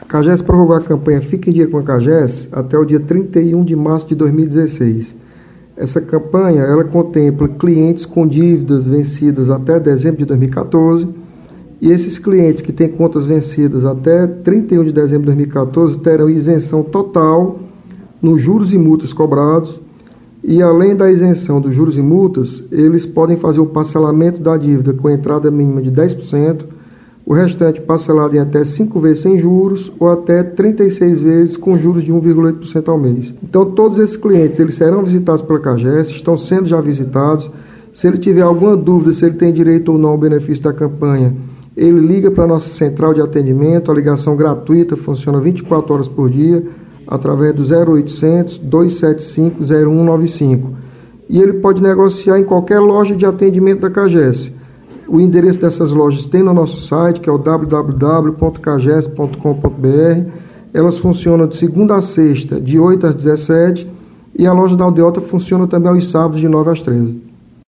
CAGES prorrogou a campanha Fique em Dia com a CAGES até o dia 31 de março de 2016. Essa campanha ela contempla clientes com dívidas vencidas até dezembro de 2014 e esses clientes que têm contas vencidas até 31 de dezembro de 2014 terão isenção total nos juros e multas cobrados e, além da isenção dos juros e multas, eles podem fazer o parcelamento da dívida com entrada mínima de 10%, o restante parcelado em até 5 vezes sem juros ou até 36 vezes com juros de 1,8% ao mês. Então, todos esses clientes eles serão visitados pela CAGES, estão sendo já visitados. Se ele tiver alguma dúvida se ele tem direito ou não ao benefício da campanha, ele liga para a nossa central de atendimento, a ligação gratuita, funciona 24 horas por dia, através do 0800 275 0195. E ele pode negociar em qualquer loja de atendimento da CAGES. O endereço dessas lojas tem no nosso site, que é o www.cages.com.br. Elas funcionam de segunda a sexta, de 8 às 17, e a loja da Aldeota funciona também aos sábados, de 9 às 13.